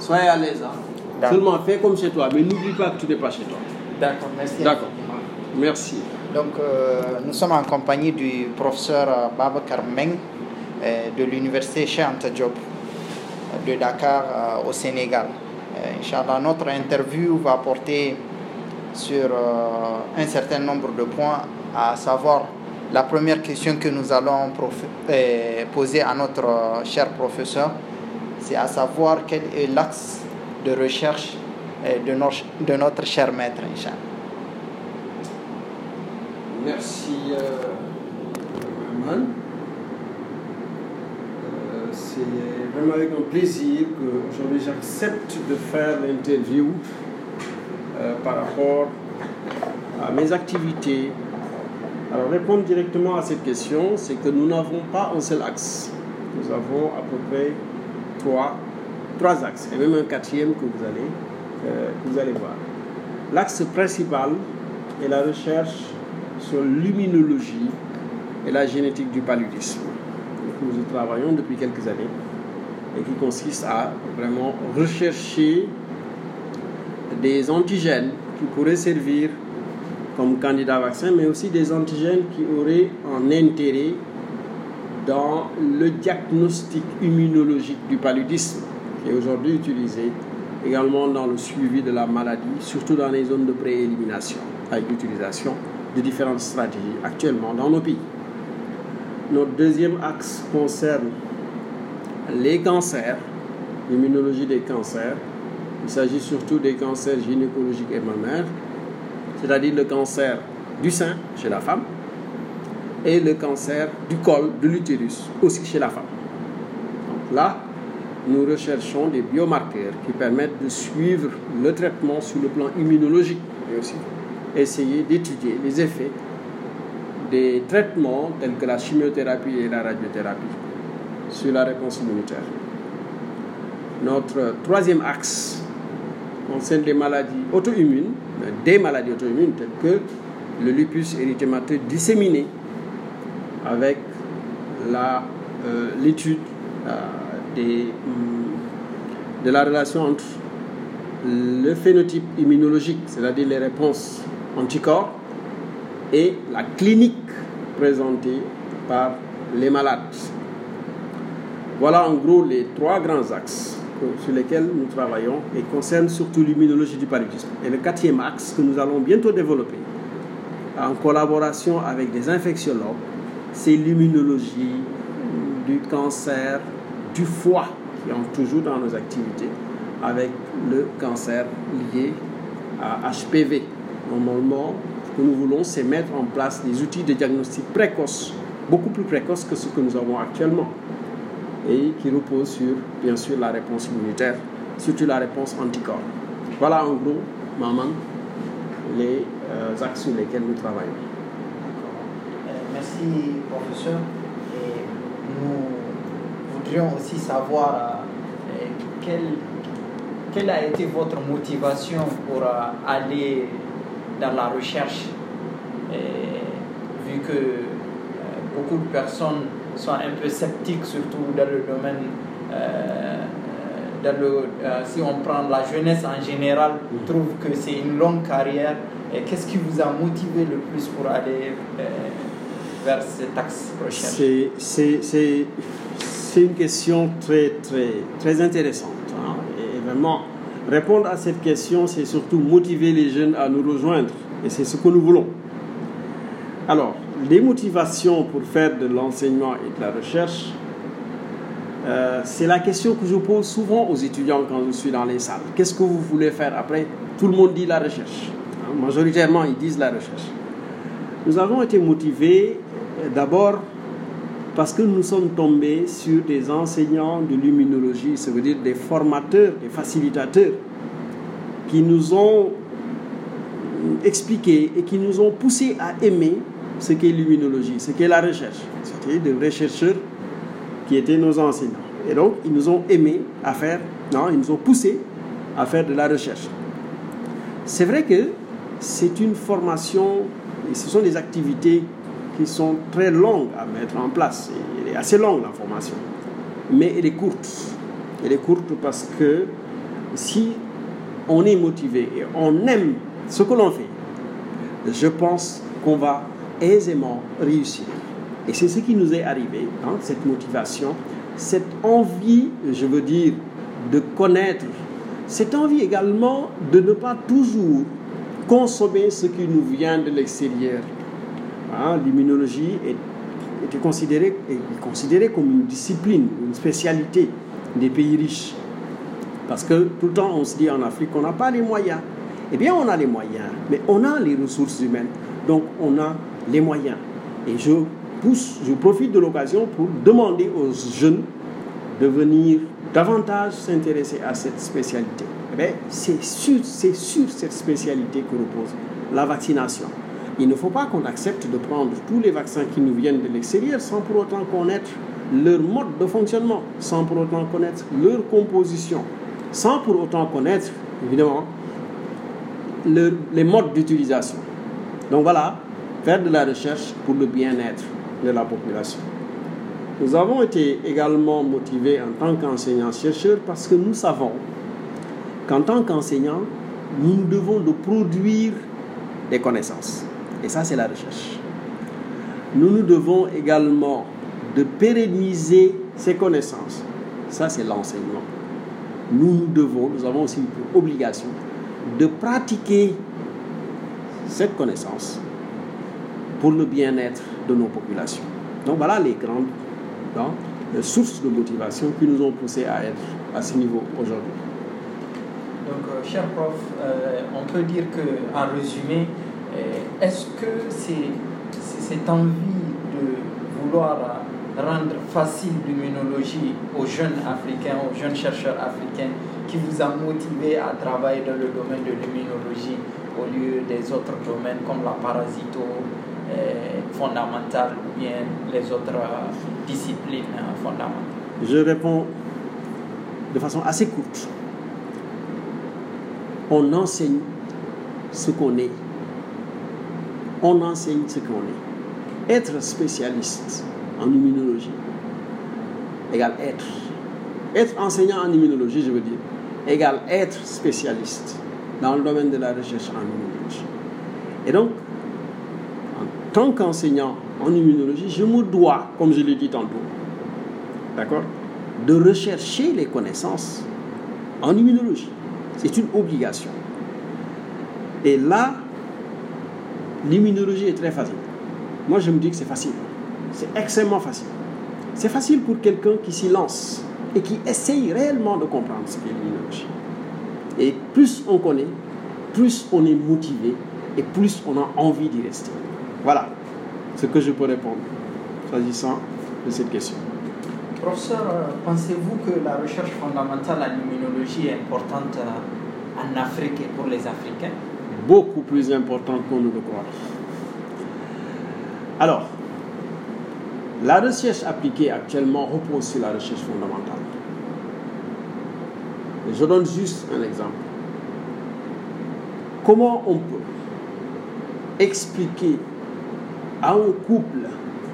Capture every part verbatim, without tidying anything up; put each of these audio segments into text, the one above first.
soyez à l'aise. Hein. Seulement fais comme chez toi, mais n'oublie pas que tu n'es pas chez toi. D'accord, merci. D'accord, merci. Donc, euh, nous sommes en compagnie du professeur Babacar Meng euh, de l'université Cheikh Anta Diop de Dakar euh, au Sénégal. Euh, Inch'Allah, notre interview va porter sur euh, un certain nombre de points, à savoir la première question que nous allons prof- euh, poser à notre euh, cher professeur, c'est à savoir quel est l'axe de recherche euh, de, nos, de notre cher maître, Inch'Allah. Merci, euh, Maman. Euh, c'est vraiment avec un plaisir qu'aujourd'hui j'accepte de faire l'interview euh, par rapport à mes activités. Alors, répondre directement à cette question, c'est que nous n'avons pas un seul axe. Nous avons à peu près trois, trois axes, et même un quatrième que vous allez, euh, que vous allez voir. L'axe principal est la recherche sur l'immunologie et la génétique du paludisme. Nous y travaillons depuis quelques années et qui consiste à vraiment rechercher des antigènes qui pourraient servir comme candidat vaccin, mais aussi des antigènes qui auraient un intérêt dans le diagnostic immunologique du paludisme, qui est aujourd'hui utilisé également dans le suivi de la maladie, surtout dans les zones de préélimination, avec l'utilisation de différentes stratégies actuellement dans nos pays. Notre deuxième axe concerne les cancers, l'immunologie des cancers. Il s'agit surtout des cancers gynécologiques et mammaires, c'est-à-dire le cancer du sein chez la femme et le cancer du col de l'utérus aussi chez la femme. Donc là, nous recherchons des biomarqueurs qui permettent de suivre le traitement sur le plan immunologique et aussi essayer d'étudier les effets des traitements tels que la chimiothérapie et la radiothérapie sur la réponse immunitaire. Notre troisième axe concerne les maladies auto-immunes, des maladies auto-immunes telles que le lupus érythémateux disséminé, avec la, euh, l'étude euh, des, de la relation entre le phénotype immunologique, c'est-à-dire les réponses anticorps, et la clinique présentée par les malades. Voilà en gros les trois grands axes sur lesquels nous travaillons et concernent surtout l'immunologie du paludisme. Et le quatrième axe que nous allons bientôt développer en collaboration avec des infectiologues, c'est l'immunologie du cancer du foie qui entre toujours dans nos activités avec le cancer lié à H P V. Normalement, ce que nous voulons, c'est mettre en place des outils de diagnostic précoce, beaucoup plus précoces que ce que nous avons actuellement, et qui reposent sur, bien sûr, la réponse immunitaire, surtout la réponse anticorps. Voilà en gros, Maman, les euh, axes sur lesquels nous travaillons. Euh, merci, professeur. Et nous voudrions aussi savoir euh, quelle, quelle a été votre motivation pour euh, aller dans la recherche, et, vu que euh, beaucoup de personnes sont un peu sceptiques, surtout dans le domaine, euh, dans le, euh, si on prend la jeunesse en général, mmh. trouve que c'est une longue carrière. Et qu'est-ce qui vous a motivé le plus pour aller euh, vers cet axe recherche? C'est, c'est, c'est, c'est une question très, très, très intéressante. Hein, et vraiment, répondre à cette question, c'est surtout motiver les jeunes à nous rejoindre. Et c'est ce que nous voulons. Alors, les motivations pour faire de l'enseignement et de la recherche, euh, c'est la question que je pose souvent aux étudiants quand je suis dans les salles. Qu'est-ce que vous voulez faire après? Tout le monde dit la recherche. Hein, majoritairement, ils disent la recherche. Nous avons été motivés euh, d'abord parce que nous sommes tombés sur des enseignants de l'immunologie, ça veut dire des formateurs, des facilitateurs, qui nous ont expliqué et qui nous ont poussé à aimer ce qu'est l'immunologie, ce qu'est la recherche. C'était des chercheurs qui étaient nos enseignants. Et donc, ils nous ont aimés à faire, non, ils nous ont poussés à faire de la recherche. C'est vrai que c'est une formation, et ce sont des activités qui sont très longues à mettre en place. Elle est assez longue, la formation. Mais elle est courte. Elle est courte parce que si on est motivé et on aime ce que l'on fait, je pense qu'on va aisément réussir. Et c'est ce qui nous est arrivé, hein, cette motivation, cette envie, je veux dire, de connaître, cette envie également de ne pas toujours consommer ce qui nous vient de l'extérieur. Hein, l'immunologie est, était considérée, est considérée comme une discipline, une spécialité des pays riches. Parce que tout le temps, on se dit en Afrique qu'on n'a pas les moyens. Eh bien, on a les moyens, mais on a les ressources humaines. Donc, on a les moyens. Et je pousse, je profite de l'occasion pour demander aux jeunes de venir davantage s'intéresser à cette spécialité. Eh bien, c'est sur, c'est sur cette spécialité que repose la vaccination. Il ne faut pas qu'on accepte de prendre tous les vaccins qui nous viennent de l'extérieur sans pour autant connaître leur mode de fonctionnement, sans pour autant connaître leur composition, sans pour autant connaître, évidemment, leur, les modes d'utilisation. Donc voilà, faire de la recherche pour le bien-être de la population. Nous avons été également motivés en tant qu'enseignants-chercheurs parce que nous savons qu'en tant qu'enseignants, nous devons de produire des connaissances. Et ça, c'est la recherche. Nous nous devons également de pérenniser ces connaissances. Ça, c'est l'enseignement. Nous nous devons, nous avons aussi une obligation de pratiquer cette connaissance pour le bien-être de nos populations. Donc voilà les grandes hein, les sources de motivation qui nous ont poussés à être à ce niveau aujourd'hui. Donc, euh, cher prof, euh, on peut dire qu'en résumé, euh, est-ce que c'est, c'est cette envie de vouloir rendre facile l'immunologie aux jeunes Africains, aux jeunes chercheurs africains, qui vous a motivé à travailler dans le domaine de l'immunologie au lieu des autres domaines comme la parasito euh, fondamentale ou bien les autres euh, disciplines euh, fondamentales? Je réponds de façon assez courte. On enseigne ce qu'on est. On enseigne ce qu'on est. Être spécialiste en immunologie égale être. Être enseignant en immunologie, je veux dire, égale être spécialiste dans le domaine de la recherche en immunologie. Et donc, en tant qu'enseignant en immunologie, je me dois, comme je l'ai dit tantôt, d'accord, de rechercher les connaissances en immunologie. C'est une obligation. Et là, l'immunologie est très facile. Moi, je me dis que c'est facile. C'est extrêmement facile. C'est facile pour quelqu'un qui s'y lance et qui essaye réellement de comprendre ce qu'est l'immunologie. Et plus on connaît, plus on est motivé et plus on a envie d'y rester. Voilà ce que je peux répondre s'agissant de cette question. Professeur, pensez-vous que la recherche fondamentale en immunologie est importante en Afrique et pour les Africains? Beaucoup plus importante qu'on ne le croit. Alors, la recherche appliquée actuellement repose sur la recherche fondamentale. Je donne juste un exemple. Comment on peut expliquer à un couple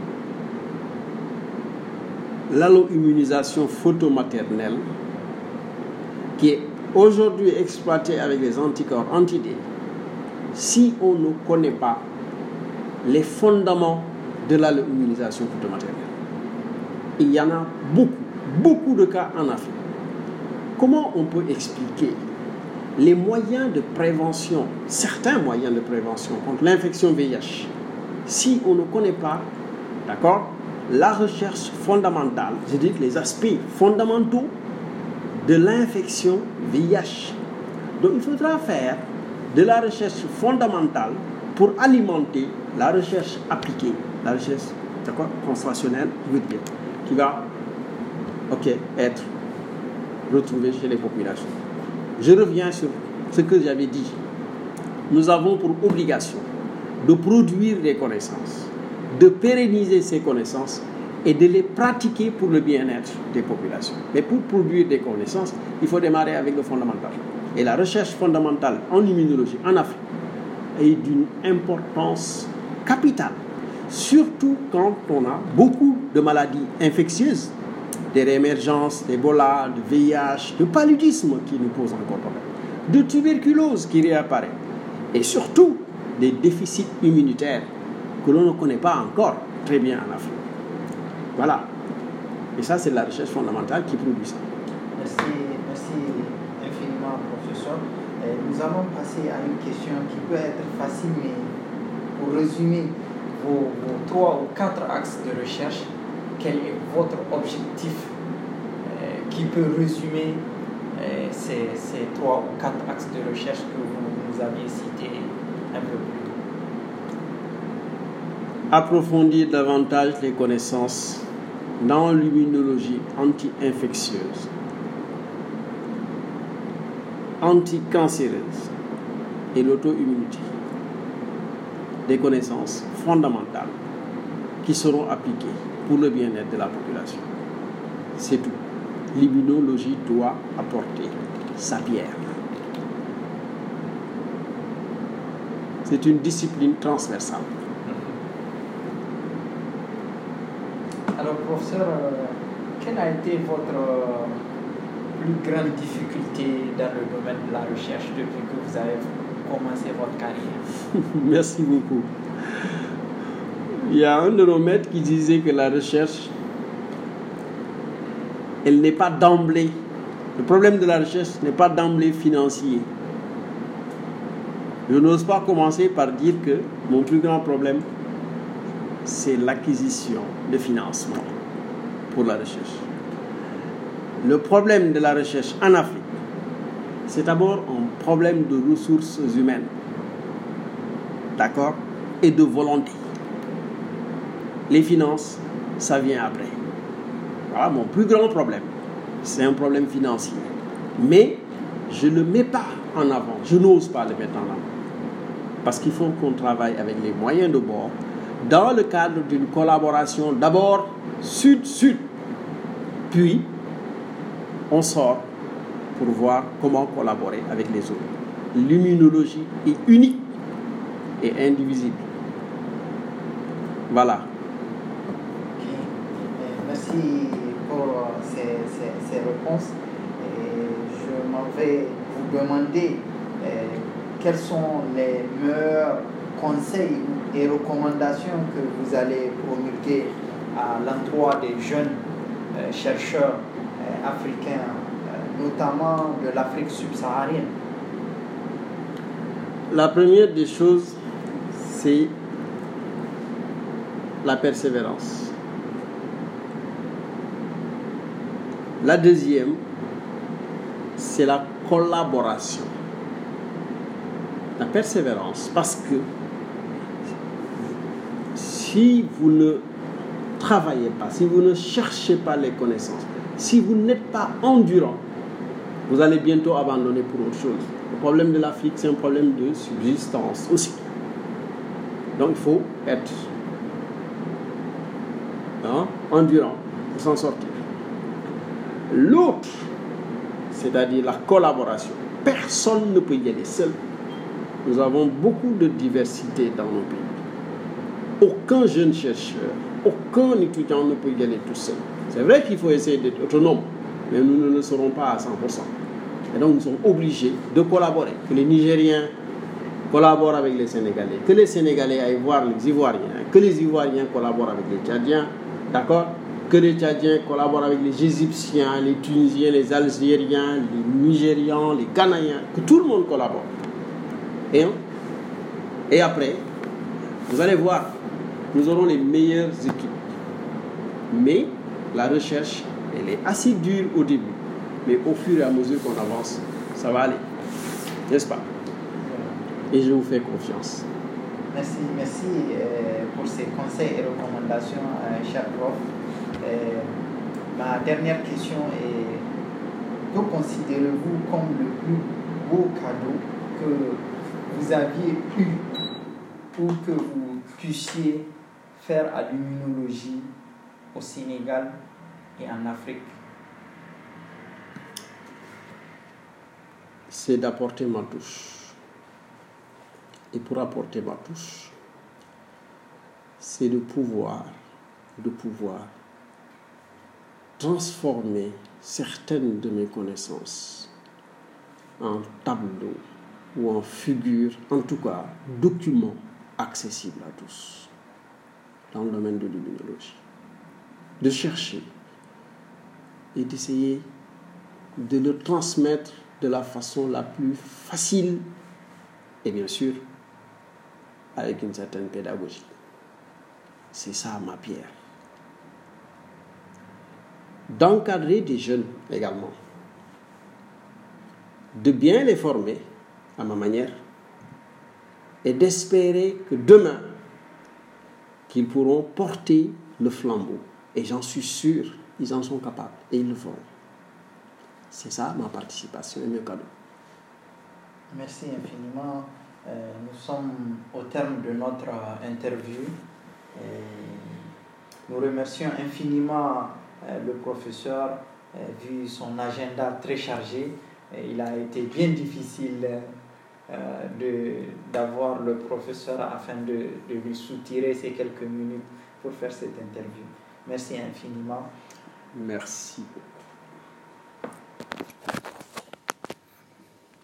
l'allo-immunisation photomaternelle qui est aujourd'hui exploitée avec les anticorps anti-D si on ne connaît pas les fondements de l'allo-immunisation photomaternelle? Il y en a beaucoup, beaucoup de cas en Afrique. Comment on peut expliquer les moyens de prévention, certains moyens de prévention contre l'infection V I H, si on ne connaît pas, d'accord, la recherche fondamentale, je dis les aspects fondamentaux de l'infection V I H. Donc il faudra faire de la recherche fondamentale pour alimenter la recherche appliquée, la recherche, d'accord, transactionnelle, je veux dire, qui va, ok, être retrouvée chez les populations. Je reviens sur ce que j'avais dit. Nous avons pour obligation de produire des connaissances, de pérenniser ces connaissances et de les pratiquer pour le bien-être des populations. Mais pour produire des connaissances, il faut démarrer avec le fondamental. Et la recherche fondamentale en immunologie en Afrique est d'une importance capitale, surtout quand on a beaucoup de maladies infectieuses des réémergences d'Ebola, de V I H, de paludisme qui nous pose encore problème, de tuberculose qui réapparaît, et surtout des déficits immunitaires que l'on ne connaît pas encore très bien en Afrique. Voilà. Et ça, c'est la recherche fondamentale qui produit ça. Merci, merci infiniment, professeur. Et nous allons passer à une question qui peut être facile, mais pour résumer vos, vos trois ou quatre axes de recherche, quel est votre objectif euh, qui peut résumer euh, ces, ces trois ou quatre axes de recherche que vous nous aviez cités un peu plus tôt? Approfondir davantage les connaissances dans l'immunologie anti-infectieuse, anti-cancéreuse et l'auto-immunité. Des connaissances fondamentales qui seront appliquées pour le bien-être de la population. C'est tout. L'immunologie doit apporter sa pierre. C'est une discipline transversale. Alors, professeur, euh, quelle a été votre euh, plus grande difficulté dans le domaine de la recherche depuis que vous avez commencé votre carrière? Merci beaucoup. Il y a un de nos maîtres qui disait que la recherche, elle n'est pas d'emblée. Le problème de la recherche n'est pas d'emblée financier. Je n'ose pas commencer par dire que mon plus grand problème, c'est l'acquisition de financement pour la recherche. Le problème de la recherche en Afrique, c'est d'abord un problème de ressources humaines, d'accord, et de volonté. Les finances, ça vient après. Voilà, mon plus grand problème, c'est un problème financier. Mais je ne le mets pas en avant, je n'ose pas le mettre en avant. Parce qu'il faut qu'on travaille avec les moyens de bord, dans le cadre d'une collaboration d'abord sud-sud, puis on sort pour voir comment collaborer avec les autres. L'immunologie est unique et indivisible. Voilà. Okay. Merci pour ces, ces, ces réponses. Et je m'en vais vous demander euh, quels sont les meilleurs conseils et recommandations que vous allez promulguer à l'endroit des jeunes euh, chercheurs euh, africains, euh, notamment de l'Afrique subsaharienne. La première des choses, c'est la persévérance. La deuxième, c'est la collaboration. La persévérance, parce que si vous ne travaillez pas, si vous ne cherchez pas les connaissances, si vous n'êtes pas endurant, vous allez bientôt abandonner pour autre chose. Le problème de l'Afrique, c'est un problème de subsistance aussi. Donc il faut être hein, endurant pour s'en sortir. L'autre, c'est-à-dire la collaboration. Personne ne peut y aller seul. Nous avons beaucoup de diversité dans nos pays. Aucun jeune chercheur, aucun étudiant ne peut y aller tout seul. C'est vrai qu'il faut essayer d'être autonome, mais nous ne le serons pas à cent pour cent. Et donc nous sommes obligés de collaborer. Que les Nigériens collaborent avec les Sénégalais, que les Sénégalais aillent voir les Ivoiriens, que les Ivoiriens collaborent avec les Tchadiens, d'accord ? Que les Tchadiens collaborent avec les Égyptiens, les Tunisiens, les Algériens, les Nigérians, les Ghanéens, que tout le monde collabore. Et, et après, vous allez voir, nous aurons les meilleures équipes. Mais la recherche, elle est assez dure au début. Mais au fur et à mesure qu'on avance, ça va aller. N'est-ce pas? Et je vous fais confiance. Merci, merci euh, pour ces conseils et recommandations, euh, cher prof. Euh, ma dernière question est: que considérez-vous comme le plus beau cadeau que vous aviez eu ou que vous puissiez faire à l'immunologie au Sénégal et en Afrique? C'est d'apporter ma touche. Et pour apporter ma touche, c'est de pouvoir, de pouvoir transformer certaines de mes connaissances en tableaux ou en figures, en tout cas documents accessibles à tous dans le domaine de l'immunologie. De chercher et d'essayer de le transmettre de la façon la plus facile et bien sûr avec une certaine pédagogie. C'est ça ma pierre. D'encadrer des jeunes également, de bien les former à ma manière et d'espérer que demain qu'ils pourront porter le flambeau. Et j'en suis sûr, ils en sont capables et ils le feront. C'est ça ma participation et mes cadeaux. Merci infiniment. Euh, nous sommes au terme de notre interview. Et nous remercions infiniment euh, le professeur, euh, vu son agenda très chargé. Et il a été bien difficile euh, de, d'avoir le professeur afin de, de lui soutirer ces quelques minutes pour faire cette interview. Merci infiniment. Merci beaucoup.